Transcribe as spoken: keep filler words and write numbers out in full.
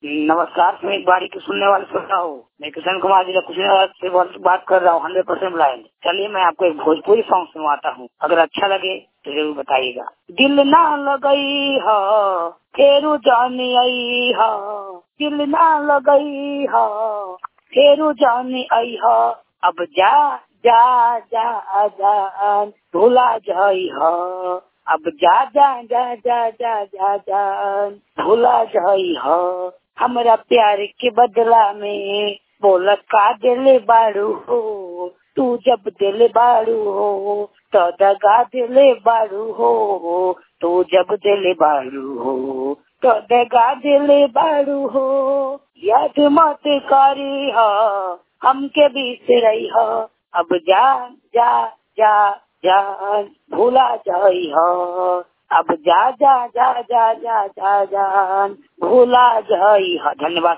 नमस्कार, मैं एक बारी के सुनने वाले श्रोता हूँ। मैं किशन कुमार जिला कुशीनगर से बात कर रहा हूँ, हंड्रेड परसेंट लाइन। चलिए मैं आपको एक भोजपुरी सॉन्ग सुनवाता हूँ, अगर अच्छा लगे तो जरूर बताइएगा। दिल ना लगई हा फेरू जानी आई हा, दिल ना लगई हा फेरू जानी आई हा, अब जा जा जा जा भूला जाई हा, अब जा जा जा जा जा जा जा भूला जाई हा। हमरा प्यार के बदला में बोल का दिले बाड़ू हो, तू जब दिले बाड़ू हो तो दगा दिले बाड़ू हो, तू जब दिले बाड़ू हो तो दगा दिले बाड़ू हो। याद मत करी हो हमके बिसरई हो, अब जा जा जा जा भूला जाई हो, अब जा जा जा जा जा जा जा भूला जाई हो। धन्यवाद।